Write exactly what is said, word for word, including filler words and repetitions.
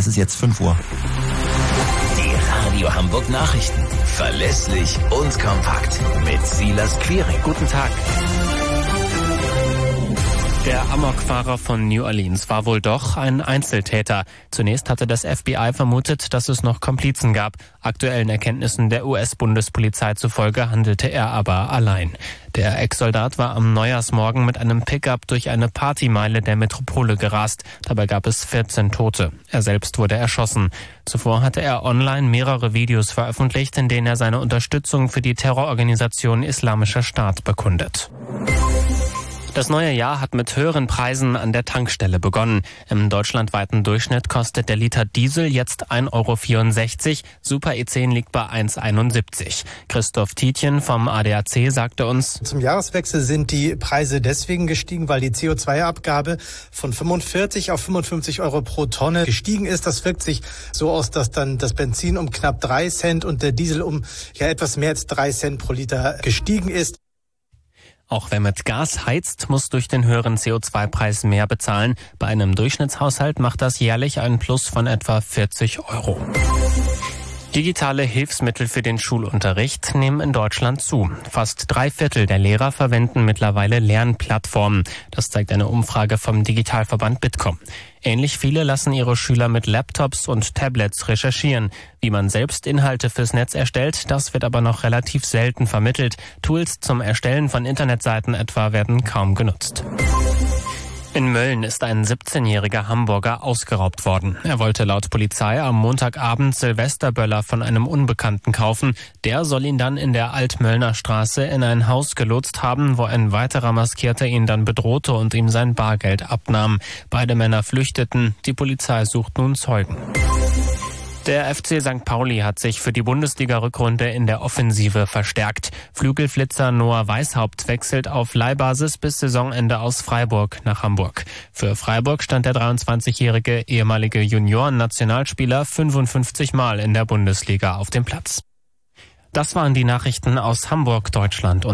Es ist jetzt fünf Uhr. Die Radio Hamburg Nachrichten. Verlässlich und kompakt. Mit Silas Quiring. Guten Tag. Der Amokfahrer von New Orleans war wohl doch ein Einzeltäter. Zunächst hatte das F B I vermutet, dass es noch Komplizen gab. Aktuellen Erkenntnissen der U S-Bundespolizei zufolge handelte er aber allein. Der Ex-Soldat war am Neujahrsmorgen mit einem Pickup durch eine Partymeile der Metropole gerast. Dabei gab es vierzehn Tote. Er selbst wurde erschossen. Zuvor hatte er online mehrere Videos veröffentlicht, in denen er seine Unterstützung für die Terrororganisation Islamischer Staat bekundet. Das neue Jahr hat mit höheren Preisen an der Tankstelle begonnen. Im deutschlandweiten Durchschnitt kostet der Liter Diesel jetzt ein Euro vierundsechzig, Super E zehn liegt bei eins Euro einundsiebzig. Christoph Tietjen vom A D A C sagte uns: Zum Jahreswechsel sind die Preise deswegen gestiegen, weil die C O zwei Abgabe von fünfundvierzig auf fünfundfünfzig Euro pro Tonne gestiegen ist. Das wirkt sich so aus, dass dann das Benzin um knapp drei Cent und der Diesel um ja etwas mehr als drei Cent pro Liter gestiegen ist. Auch wer mit Gas heizt, muss durch den höheren C O zwei Preis mehr bezahlen. Bei einem Durchschnittshaushalt macht das jährlich einen Plus von etwa vierzig Euro. Digitale Hilfsmittel für den Schulunterricht nehmen in Deutschland zu. Fast drei Viertel der Lehrer verwenden mittlerweile Lernplattformen. Das zeigt eine Umfrage vom Digitalverband Bitkom. Ähnlich viele lassen ihre Schüler mit Laptops und Tablets recherchieren. Wie man selbst Inhalte fürs Netz erstellt, das wird aber noch relativ selten vermittelt. Tools zum Erstellen von Internetseiten etwa werden kaum genutzt. In Mölln ist ein siebzehnjähriger Hamburger ausgeraubt worden. Er wollte laut Polizei am Montagabend Silvesterböller von einem Unbekannten kaufen. Der soll ihn dann in der Altmöllner Straße in ein Haus gelotst haben, wo ein weiterer Maskierter ihn dann bedrohte und ihm sein Bargeld abnahm. Beide Männer flüchteten. Die Polizei sucht nun Zeugen. Der F C Sankt Pauli hat sich für die Bundesliga-Rückrunde in der Offensive verstärkt. Flügelflitzer Noah Weishaupt wechselt auf Leihbasis bis Saisonende aus Freiburg nach Hamburg. Für Freiburg stand der dreiundzwanzigjährige ehemalige Junioren-Nationalspieler fünfundfünfzig Mal in der Bundesliga auf dem Platz. Das waren die Nachrichten aus Hamburg, Deutschland und